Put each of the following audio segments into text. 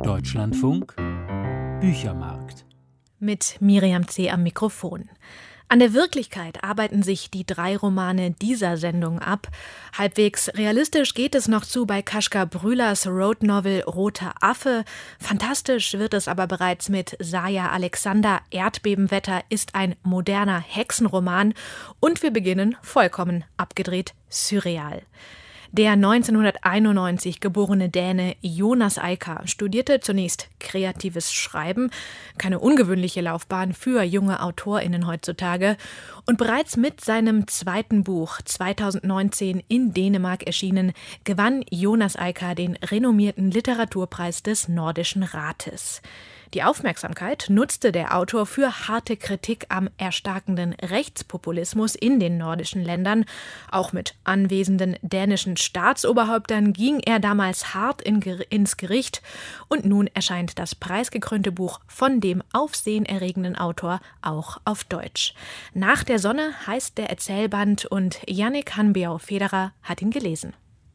Deutschlandfunk Büchermarkt mit Miriam C. am Mikrofon. An der Wirklichkeit arbeiten sich die 3 Romane dieser Sendung ab. Halbwegs realistisch geht es noch zu bei Kaspar Brülers Roadnovel Roter Affe. Fantastisch wird es aber bereits mit Saja Alexander. Erdbebenwetter ist ein moderner Hexenroman. Und wir beginnen vollkommen abgedreht surreal. Der 1991 geborene Däne Jonas Eika studierte zunächst kreatives Schreiben, keine ungewöhnliche Laufbahn für junge AutorInnen heutzutage. Und bereits mit seinem 2. Buch, 2019 in Dänemark erschienen, gewann Jonas Eika den renommierten Literaturpreis des Nordischen Rates. Die Aufmerksamkeit nutzte der Autor für harte Kritik am erstarkenden Rechtspopulismus in den nordischen Ländern. Auch mit anwesenden dänischen Staatsoberhäuptern ging er damals hart ins Gericht. Und nun erscheint das preisgekrönte Buch von dem aufsehenerregenden Autor auch auf Deutsch. Nach der Sonne heißt der Erzählband und Jannik Hanbeau-Federer hat ihn gelesen.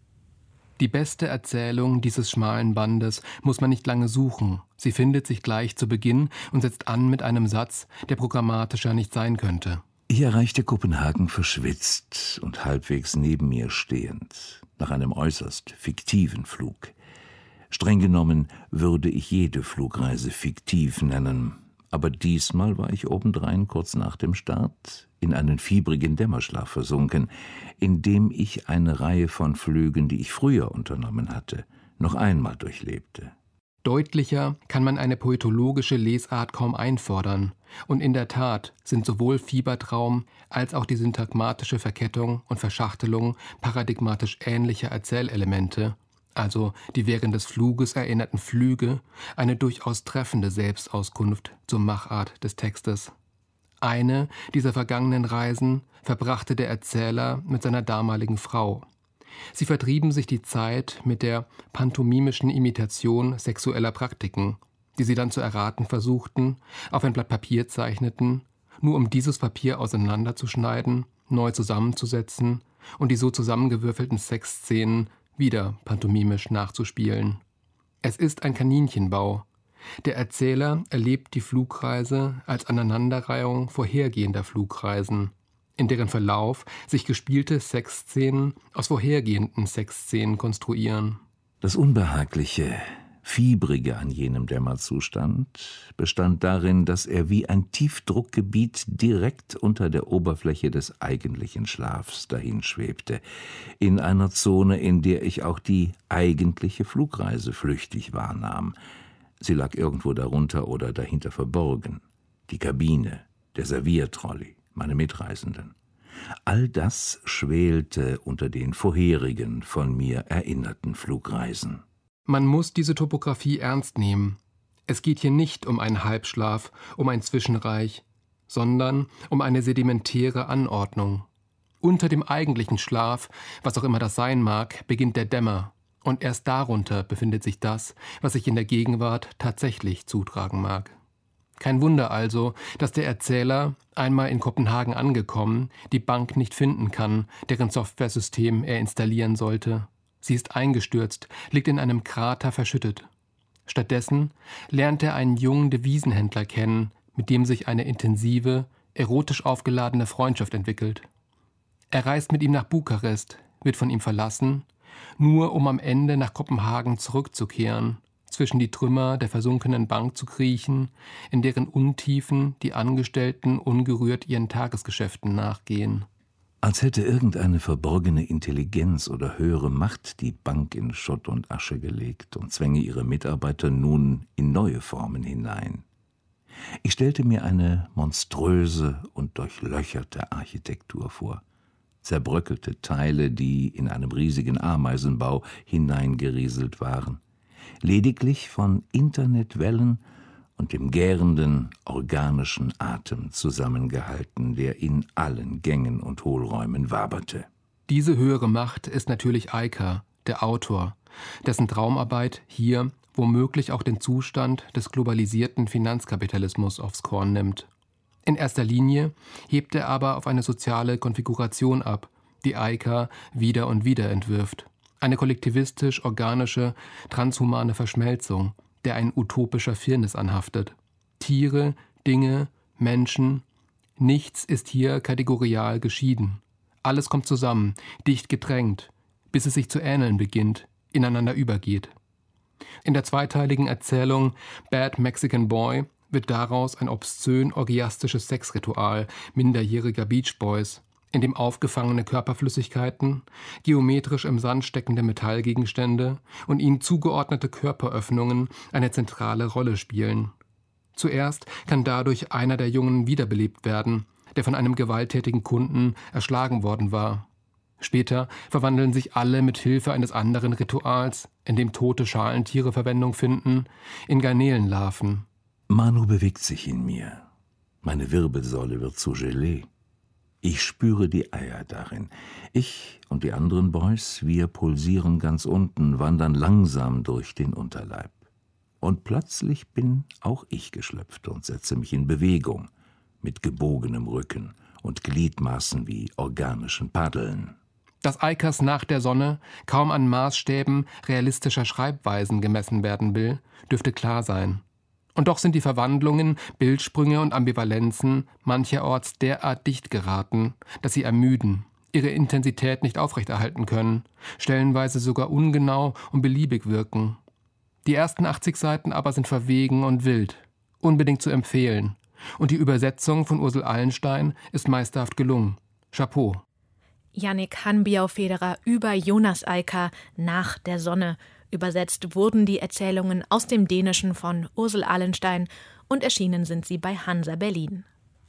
Die beste Erzählung dieses schmalen Bandes muss man nicht lange suchen. Sie findet sich gleich zu Beginn und setzt an mit einem Satz, der programmatischer nicht sein könnte. Ich erreichte Kopenhagen verschwitzt und halbwegs neben mir stehend, nach einem äußerst fiktiven Flug. Streng genommen würde ich jede Flugreise fiktiv nennen, aber diesmal war ich obendrein kurz nach dem Start in einen fiebrigen Dämmerschlaf versunken, in dem ich eine Reihe von Flügen, die ich früher unternommen hatte, noch einmal durchlebte. Deutlicher kann man eine poetologische Lesart kaum einfordern. Und in der Tat sind sowohl Fiebertraum als auch die syntagmatische Verkettung und Verschachtelung paradigmatisch ähnlicher Erzählelemente, also die während des Fluges erinnerten Flüge, eine durchaus treffende Selbstauskunft zur Machart des Textes. Eine dieser vergangenen Reisen verbrachte der Erzähler mit seiner damaligen Frau. Sie vertrieben sich die Zeit mit der pantomimischen Imitation sexueller Praktiken, die sie dann zu erraten versuchten, auf ein Blatt Papier zeichneten, nur um dieses Papier auseinanderzuschneiden, neu zusammenzusetzen und die so zusammengewürfelten Sexszenen wieder pantomimisch nachzuspielen. Es ist ein Kaninchenbau. Der Erzähler erlebt die Flugreise als Aneinanderreihung vorhergehender Flugreisen, in deren Verlauf sich gespielte Sexszenen aus vorhergehenden Sexszenen konstruieren. Das Unbehagliche, Fiebrige an jenem Dämmerzustand bestand darin, dass er wie ein Tiefdruckgebiet direkt unter der Oberfläche des eigentlichen Schlafs dahinschwebte, in einer Zone, in der ich auch die eigentliche Flugreise flüchtig wahrnahm. Sie lag irgendwo darunter oder dahinter verborgen. Die Kabine, der Serviertrolley, meine Mitreisenden. All das schwelte unter den vorherigen, von mir erinnerten Flugreisen. Man muss diese Topographie ernst nehmen. Es geht hier nicht um einen Halbschlaf, um ein Zwischenreich, sondern um eine sedimentäre Anordnung. Unter dem eigentlichen Schlaf, was auch immer das sein mag, beginnt der Dämmer. Und erst darunter befindet sich das, was sich in der Gegenwart tatsächlich zutragen mag. Kein Wunder also, dass der Erzähler, einmal in Kopenhagen angekommen, die Bank nicht finden kann, deren Softwaresystem er installieren sollte. Sie ist eingestürzt, liegt in einem Krater verschüttet. Stattdessen lernt er einen jungen Devisenhändler kennen, mit dem sich eine intensive, erotisch aufgeladene Freundschaft entwickelt. Er reist mit ihm nach Bukarest, wird von ihm verlassen, nur um am Ende nach Kopenhagen zurückzukehren, zwischen die Trümmer der versunkenen Bank zu kriechen, in deren Untiefen die Angestellten ungerührt ihren Tagesgeschäften nachgehen. Als hätte irgendeine verborgene Intelligenz oder höhere Macht die Bank in Schutt und Asche gelegt und zwänge ihre Mitarbeiter nun in neue Formen hinein. Ich stellte mir eine monströse und durchlöcherte Architektur vor. Zerbröckelte Teile, die in einem riesigen Ameisenbau hineingerieselt waren. Lediglich von Internetwellen und dem gärenden, organischen Atem zusammengehalten, der in allen Gängen und Hohlräumen waberte. Diese höhere Macht ist natürlich Eika, der Autor, dessen Traumarbeit hier womöglich auch den Zustand des globalisierten Finanzkapitalismus aufs Korn nimmt. In erster Linie hebt er aber auf eine soziale Konfiguration ab, die Eika wieder und wieder entwirft. Eine kollektivistisch-organische, transhumane Verschmelzung, der ein utopischer Firnis anhaftet. Tiere, Dinge, Menschen, nichts ist hier kategorial geschieden. Alles kommt zusammen, dicht gedrängt, bis es sich zu ähneln beginnt, ineinander übergeht. In der zweiteiligen Erzählung Bad Mexican Boy wird daraus ein obszön orgiastisches Sexritual minderjähriger Beach Boys, in dem aufgefangene Körperflüssigkeiten, geometrisch im Sand steckende Metallgegenstände und ihnen zugeordnete Körperöffnungen eine zentrale Rolle spielen. Zuerst kann dadurch einer der Jungen wiederbelebt werden, der von einem gewalttätigen Kunden erschlagen worden war. Später verwandeln sich alle mit Hilfe eines anderen Rituals, in dem tote Schalentiere Verwendung finden, in Garnelenlarven. Manu bewegt sich in mir. Meine Wirbelsäule wird zu Gelee. Ich spüre die Eier darin. Ich und die anderen Boys, wir pulsieren ganz unten, wandern langsam durch den Unterleib. Und plötzlich bin auch ich geschlüpft und setze mich in Bewegung, mit gebogenem Rücken und Gliedmaßen wie organischen Paddeln. Dass Eikers Nach der Sonne kaum an Maßstäben realistischer Schreibweisen gemessen werden will, dürfte klar sein. Und doch sind die Verwandlungen, Bildsprünge und Ambivalenzen mancherorts derart dicht geraten, dass sie ermüden, ihre Intensität nicht aufrechterhalten können, stellenweise sogar ungenau und beliebig wirken. Die ersten 80 Seiten aber sind verwegen und wild, unbedingt zu empfehlen. Und die Übersetzung von Ursel Allenstein ist meisterhaft gelungen. Chapeau. Jannik Hanbiau-Federer über Jonas Eiker Nach der Sonne. Übersetzt wurden die Erzählungen aus dem Dänischen von Ursel Allenstein und erschienen sind sie bei Hansa Berlin.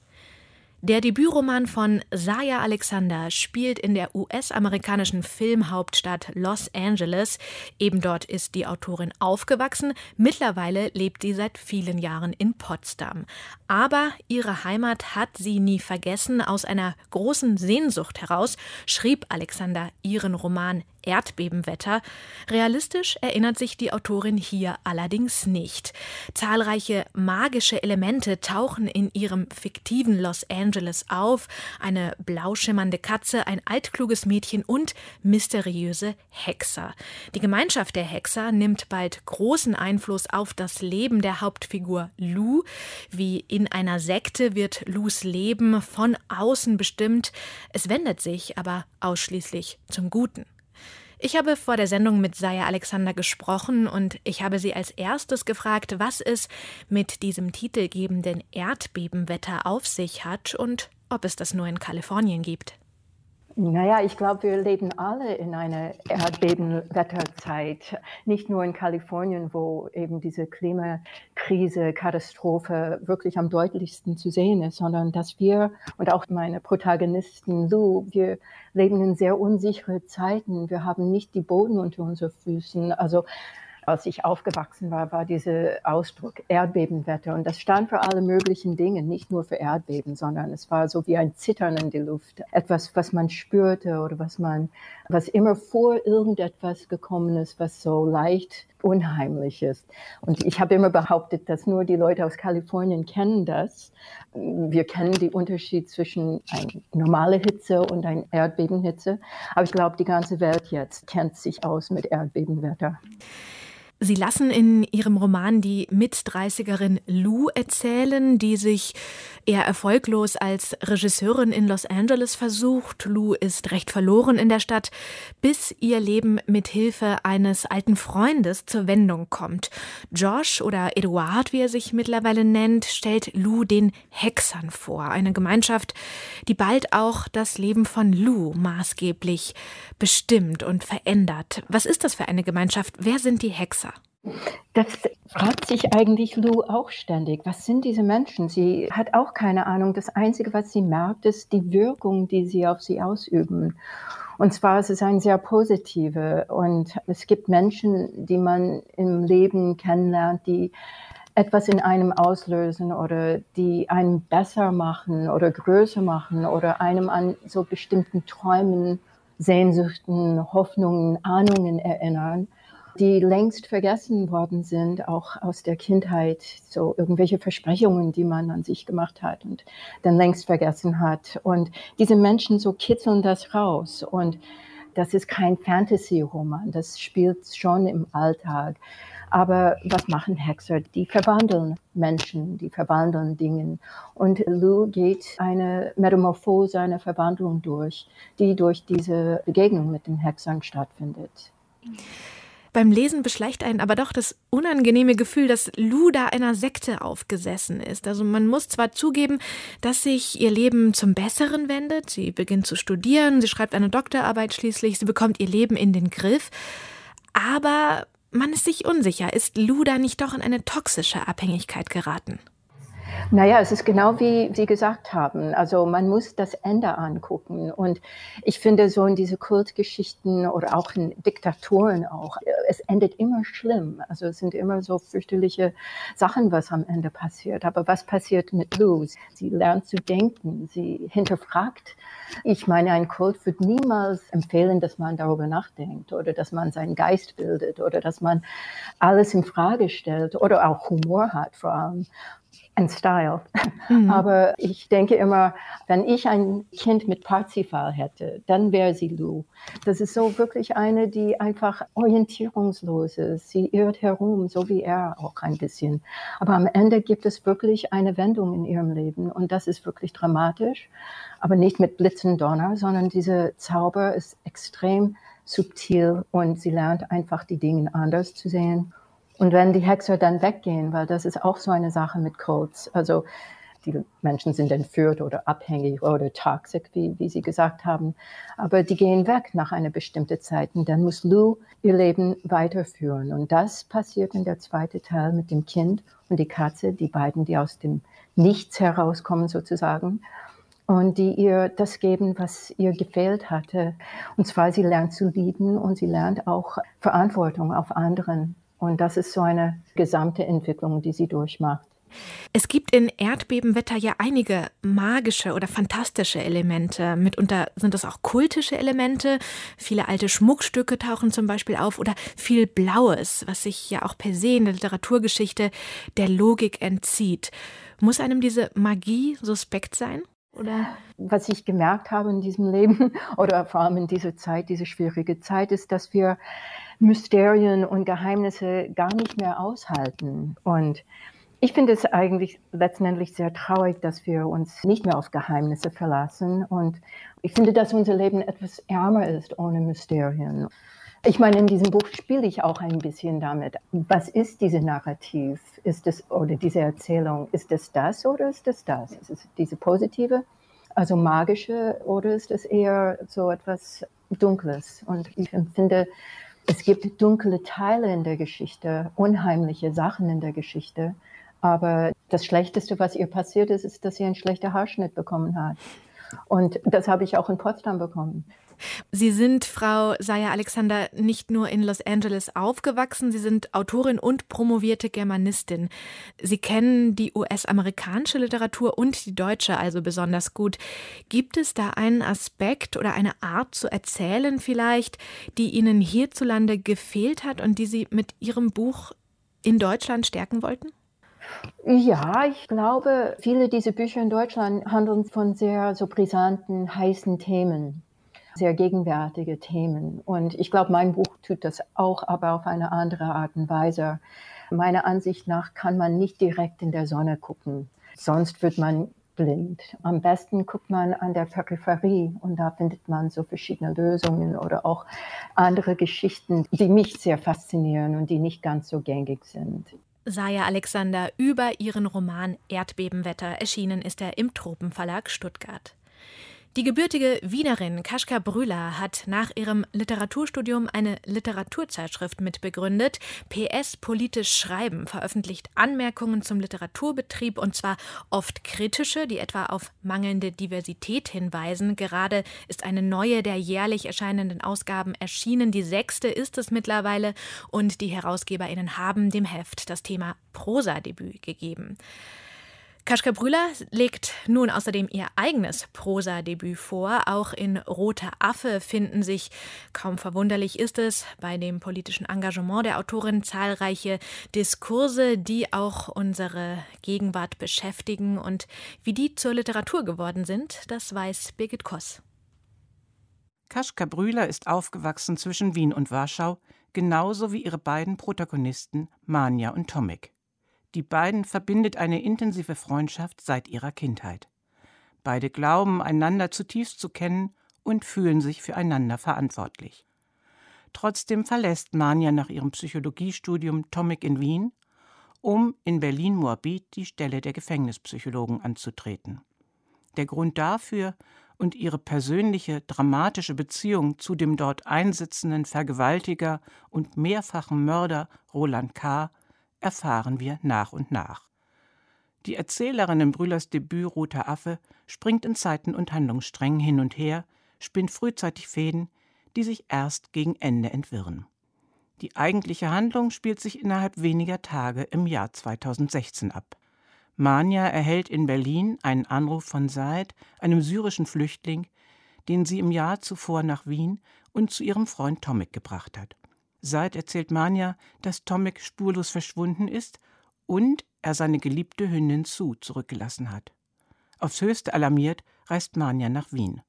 Der Debütroman von Saya Alexander spielt in der US-amerikanischen Filmhauptstadt Los Angeles. Eben dort ist die Autorin aufgewachsen. Mittlerweile lebt sie seit vielen Jahren in Potsdam. Aber ihre Heimat hat sie nie vergessen. Aus einer großen Sehnsucht heraus schrieb Alexander ihren Roman Erdbebenwetter. Realistisch erinnert sich die Autorin hier allerdings nicht. Zahlreiche magische Elemente tauchen in ihrem fiktiven Los Angeles auf. Eine blau schimmernde Katze, ein altkluges Mädchen und mysteriöse Hexer. Die Gemeinschaft der Hexer nimmt bald großen Einfluss auf das Leben der Hauptfigur Lou. Wie in einer Sekte wird Lous Leben von außen bestimmt. Es wendet sich aber ausschließlich zum Guten. Ich habe vor der Sendung mit Saya Alexander gesprochen und ich habe sie als erstes gefragt, was es mit diesem titelgebenden Erdbebenwetter auf sich hat und ob es das nur in Kalifornien gibt. Naja, ich glaube, wir leben alle in einer Erdbebenwetterzeit. Nicht nur in Kalifornien, wo eben diese Klimakrise, Katastrophe wirklich am deutlichsten zu sehen ist, sondern dass wir und auch meine Protagonisten Lou, wir leben in sehr unsichere Zeiten. Wir haben nicht die Boden unter unseren Füßen. Also als ich aufgewachsen war, war dieser Ausdruck Erdbebenwetter. Und das stand für alle möglichen Dinge, nicht nur für Erdbeben, sondern es war so wie ein Zittern in die Luft. Etwas, was man spürte oder was immer vor irgendetwas gekommen ist, was so leicht unheimlich ist. Und ich habe immer behauptet, dass nur die Leute aus Kalifornien kennen das. Wir kennen den Unterschied zwischen einer normalen Hitze und einer Erdbebenhitze. Aber ich glaube, die ganze Welt jetzt kennt sich aus mit Erdbebenwetter. Sie lassen in Ihrem Roman die Mit-30erin Lou erzählen, die sich eher erfolglos als Regisseurin in Los Angeles versucht. Lou ist recht verloren in der Stadt, bis ihr Leben mit Hilfe eines alten Freundes zur Wendung kommt. Josh oder Eduard, wie er sich mittlerweile nennt, stellt Lou den Hexern vor. Eine Gemeinschaft, die bald auch das Leben von Lou maßgeblich bestimmt und verändert. Was ist das für eine Gemeinschaft? Wer sind die Hexer? Das fragt sich eigentlich Lou auch ständig. Was sind diese Menschen? Sie hat auch keine Ahnung. Das Einzige, was sie merkt, ist die Wirkung, die sie auf sie ausüben. Und zwar ist es eine sehr positive. Und es gibt Menschen, die man im Leben kennenlernt, die etwas in einem auslösen oder die einen besser machen oder größer machen oder einem an so bestimmten Träumen, Sehnsüchten, Hoffnungen, Ahnungen erinnern, die längst vergessen worden sind, auch aus der Kindheit, so irgendwelche Versprechungen, die man an sich gemacht hat und dann längst vergessen hat. Und diese Menschen so kitzeln das raus. Und das ist kein Fantasy-Roman, das spielt schon im Alltag. Aber was machen Hexer? Die verwandeln Menschen, die verwandeln Dinge. Und Lou geht eine Metamorphose, eine Verwandlung durch, die durch diese Begegnung mit den Hexern stattfindet. Beim Lesen beschleicht einen aber doch das unangenehme Gefühl, dass Lou da einer Sekte aufgesessen ist. Also man muss zwar zugeben, dass sich ihr Leben zum Besseren wendet. Sie beginnt zu studieren, sie schreibt eine Doktorarbeit schließlich, sie bekommt ihr Leben in den Griff. Aber man ist sich unsicher, ist Lou da nicht doch in eine toxische Abhängigkeit geraten? Naja, es ist genau wie Sie gesagt haben. Also man muss das Ende angucken. Und ich finde so in diese Kultgeschichten oder auch in Diktaturen auch, es endet immer schlimm. Also es sind immer so fürchterliche Sachen, was am Ende passiert. Aber was passiert mit Lou? Sie lernt zu denken, sie hinterfragt. Ich meine, ein Kult wird niemals empfehlen, dass man darüber nachdenkt oder dass man seinen Geist bildet oder dass man alles in Frage stellt oder auch Humor hat vor allem. And Style. Aber ich denke immer, wenn ich ein Kind mit Parzifal hätte, dann wäre sie Lou. Das ist so wirklich eine, die einfach orientierungslos ist. Sie irrt herum, so wie er auch ein bisschen. Aber am Ende gibt es wirklich eine Wendung in ihrem Leben und das ist wirklich dramatisch. Aber nicht mit Blitz und Donner, sondern dieser Zauber ist extrem subtil und sie lernt einfach die Dinge anders zu sehen. Und wenn die Hexer dann weggehen, weil das ist auch so eine Sache mit Cults, also die Menschen sind entführt oder abhängig oder toxisch, wie Sie gesagt haben, aber die gehen weg nach einer bestimmten Zeit und dann muss Lou ihr Leben weiterführen. Und das passiert in der zweiten Teil mit dem Kind und die Katze, die beiden, die aus dem Nichts herauskommen sozusagen und die ihr das geben, was ihr gefehlt hatte. Und zwar, sie lernt zu lieben und sie lernt auch Verantwortung auf anderen. Und das ist so eine gesamte Entwicklung, die sie durchmacht. Es gibt in Erdbebenwetter ja einige magische oder fantastische Elemente. Mitunter sind es auch kultische Elemente. Viele alte Schmuckstücke tauchen zum Beispiel auf oder viel Blaues, was sich ja auch per se in der Literaturgeschichte der Logik entzieht. Muss einem diese Magie suspekt sein? Oder? Was ich gemerkt habe in diesem Leben oder vor allem in dieser Zeit, diese schwierige Zeit, ist, dass wir Mysterien und Geheimnisse gar nicht mehr aushalten. Und ich finde es eigentlich letztendlich sehr traurig, dass wir uns nicht mehr auf Geheimnisse verlassen. Und ich finde, dass unser Leben etwas ärmer ist ohne Mysterien. Ich meine, in diesem Buch spiele ich auch ein bisschen damit. Was ist diese Narrativ? Ist es, oder diese Erzählung? Ist es das oder ist es das? Ist es diese positive, also magische, oder ist es eher so etwas Dunkles? Und ich empfinde, es gibt dunkle Teile in der Geschichte, unheimliche Sachen in der Geschichte. Aber das Schlechteste, was ihr passiert ist, ist, dass sie einen schlechten Haarschnitt bekommen hat. Und das habe ich auch in Potsdam bekommen. Sie sind, Frau Saya Alexander, nicht nur in Los Angeles aufgewachsen, Sie sind Autorin und promovierte Germanistin. Sie kennen die US-amerikanische Literatur und die deutsche also besonders gut. Gibt es da einen Aspekt oder eine Art zu erzählen vielleicht, die Ihnen hierzulande gefehlt hat und die Sie mit Ihrem Buch in Deutschland stärken wollten? Ja, ich glaube, viele dieser Bücher in Deutschland handeln von sehr so brisanten, heißen Themen. Sehr gegenwärtige Themen. Und ich glaube, mein Buch tut das auch, aber auf eine andere Art und Weise. Meiner Ansicht nach kann man nicht direkt in der Sonne gucken, sonst wird man blind. Am besten guckt man an der Peripherie und da findet man so verschiedene Lösungen oder auch andere Geschichten, die mich sehr faszinieren und die nicht ganz so gängig sind. Saya Alexander über ihren Roman Erdbebenwetter. Erschienen ist er im Tropenverlag Stuttgart. Die gebürtige Wienerin Kaśka Brühler hat nach ihrem Literaturstudium eine Literaturzeitschrift mitbegründet. PS Politisch Schreiben veröffentlicht Anmerkungen zum Literaturbetrieb und zwar oft kritische, die etwa auf mangelnde Diversität hinweisen. Gerade ist eine neue der jährlich erscheinenden Ausgaben erschienen. Die 6. ist es mittlerweile und die HerausgeberInnen haben dem Heft das Thema Prosadebüt gegeben. Kaśka Brühler legt nun außerdem ihr eigenes Prosadebüt vor. Auch in Roter Affe finden sich, kaum verwunderlich ist es, bei dem politischen Engagement der Autorin zahlreiche Diskurse, die auch unsere Gegenwart beschäftigen. Und wie die zur Literatur geworden sind, das weiß Birgit Koss. Kaśka Brühler ist aufgewachsen zwischen Wien und Warschau genauso wie ihre beiden Protagonisten Manja und Tomek. Die beiden verbindet eine intensive Freundschaft seit ihrer Kindheit. Beide glauben, einander zutiefst zu kennen und fühlen sich füreinander verantwortlich. Trotzdem verlässt Manja nach ihrem Psychologiestudium Tomek in Wien, um in Berlin-Moabit die Stelle der Gefängnispsychologen anzutreten. Der Grund dafür und ihre persönliche, dramatische Beziehung zu dem dort einsitzenden Vergewaltiger und mehrfachen Mörder Roland K. erfahren wir nach und nach. Die Erzählerin in Brülers Debüt Roter Affe springt in Zeiten- und Handlungssträngen hin und her, spinnt frühzeitig Fäden, die sich erst gegen Ende entwirren. Die eigentliche Handlung spielt sich innerhalb weniger Tage im Jahr 2016 ab. Manja erhält in Berlin einen Anruf von Said, einem syrischen Flüchtling, den sie im Jahr zuvor nach Wien und zu ihrem Freund Tomek gebracht hat. Said erzählt Manja, dass Tomek spurlos verschwunden ist und er seine geliebte Hündin Sue zurückgelassen hat. Aufs Höchste alarmiert reist Manja nach Wien.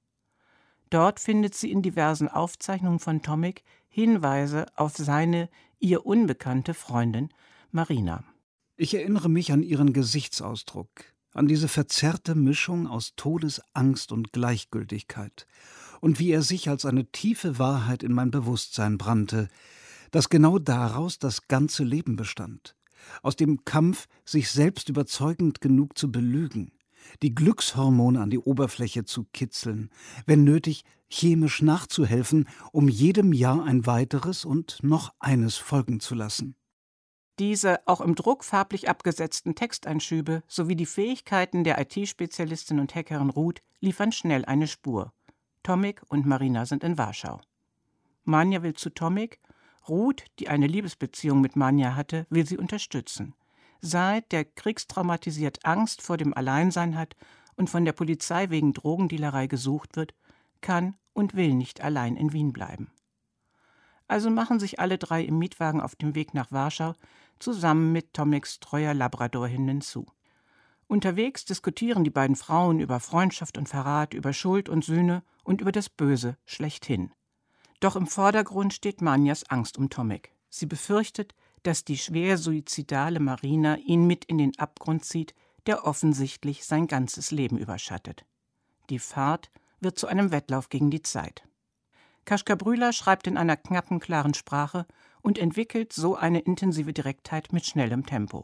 Dort findet sie in diversen Aufzeichnungen von Tomek Hinweise auf seine, ihr unbekannte Freundin Marina. Ich erinnere mich an ihren Gesichtsausdruck, an diese verzerrte Mischung aus Todesangst und Gleichgültigkeit und wie er sich als eine tiefe Wahrheit in mein Bewusstsein brannte, dass genau daraus das ganze Leben bestand, aus dem Kampf, sich selbst überzeugend genug zu belügen, die Glückshormone an die Oberfläche zu kitzeln, wenn nötig chemisch nachzuhelfen, um jedem Jahr ein weiteres und noch eines folgen zu lassen. Diese auch im Druck farblich abgesetzten Texteinschübe sowie die Fähigkeiten der IT-Spezialistin und Hackerin Ruth liefern schnell eine Spur. Tomek und Marina sind in Warschau. Manja will zu Tomek, Ruth, die eine Liebesbeziehung mit Manja hatte, will sie unterstützen. Said, der kriegstraumatisiert Angst vor dem Alleinsein hat und von der Polizei wegen Drogendealerei gesucht wird, kann und will nicht allein in Wien bleiben. Also machen sich alle drei im Mietwagen auf dem Weg nach Warschau, zusammen mit Tomeks treuer Labradorhündin Sue. Unterwegs diskutieren die beiden Frauen über Freundschaft und Verrat, über Schuld und Sühne und über das Böse schlechthin. Doch im Vordergrund steht Manjas Angst um Tomek. Sie befürchtet, dass die schwer suizidale Marina ihn mit in den Abgrund zieht, der offensichtlich sein ganzes Leben überschattet. Die Fahrt wird zu einem Wettlauf gegen die Zeit. Kaspar Brüler schreibt in einer knappen, klaren Sprache und entwickelt so eine intensive Direktheit mit schnellem Tempo.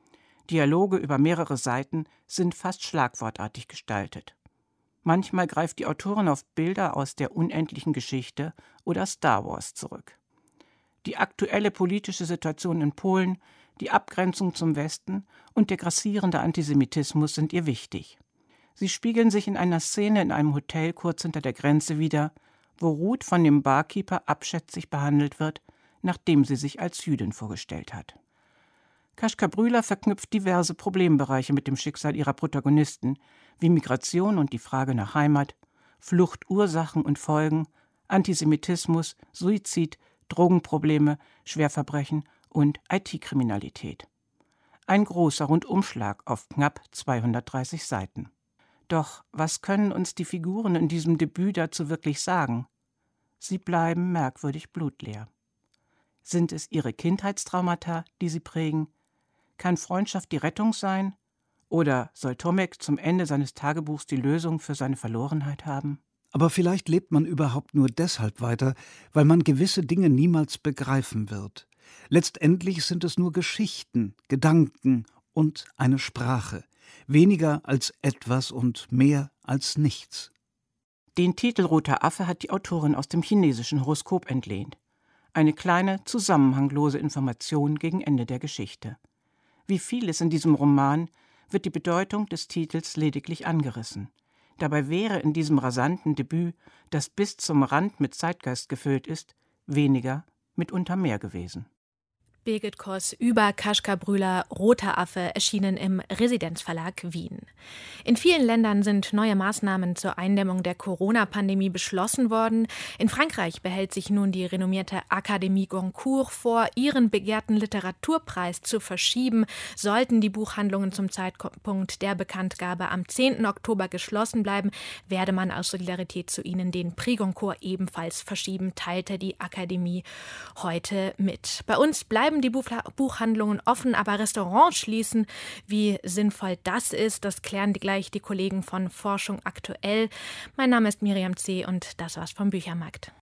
Dialoge über mehrere Seiten sind fast schlagwortartig gestaltet. Manchmal greift die Autorin auf Bilder aus der unendlichen Geschichte oder Star Wars zurück. Die aktuelle politische Situation in Polen, die Abgrenzung zum Westen und der grassierende Antisemitismus sind ihr wichtig. Sie spiegeln sich in einer Szene in einem Hotel kurz hinter der Grenze wider, wo Ruth von dem Barkeeper abschätzig behandelt wird, nachdem sie sich als Jüdin vorgestellt hat. Kaspar Brüler verknüpft diverse Problembereiche mit dem Schicksal ihrer Protagonisten, wie Migration und die Frage nach Heimat, Fluchtursachen und Folgen, Antisemitismus, Suizid, Drogenprobleme, Schwerverbrechen und IT-Kriminalität. Ein großer Rundumschlag auf knapp 230 Seiten. Doch was können uns die Figuren in diesem Debüt dazu wirklich sagen? Sie bleiben merkwürdig blutleer. Sind es ihre Kindheitstraumata, die sie prägen? Kann Freundschaft die Rettung sein? Oder soll Tomek zum Ende seines Tagebuchs die Lösung für seine Verlorenheit haben? Aber vielleicht lebt man überhaupt nur deshalb weiter, weil man gewisse Dinge niemals begreifen wird. Letztendlich sind es nur Geschichten, Gedanken und eine Sprache. Weniger als etwas und mehr als nichts. Den Titel Roter Affe hat die Autorin aus dem chinesischen Horoskop entlehnt. Eine kleine, zusammenhanglose Information gegen Ende der Geschichte. Wie vieles in diesem Roman wird die Bedeutung des Titels lediglich angerissen. Dabei wäre in diesem rasanten Debüt, das bis zum Rand mit Zeitgeist gefüllt ist, weniger, mitunter mehr gewesen. Birgit Koss über Kaspar Brüler, Roter Affe, erschienen im Residenzverlag Wien. In vielen Ländern sind neue Maßnahmen zur Eindämmung der Corona-Pandemie beschlossen worden. In Frankreich behält sich nun die renommierte Akademie Goncourt vor, ihren begehrten Literaturpreis zu verschieben. Sollten die Buchhandlungen zum Zeitpunkt der Bekanntgabe am 10. Oktober geschlossen bleiben, werde man aus Solidarität zu ihnen den Prix Goncourt ebenfalls verschieben, teilte die Akademie heute mit. Bei uns bleiben die Buchhandlungen offen, aber Restaurants schließen. Wie sinnvoll das ist, das klären gleich die Kollegen von Forschung aktuell. Mein Name ist Miriam C. und das war's vom Büchermarkt.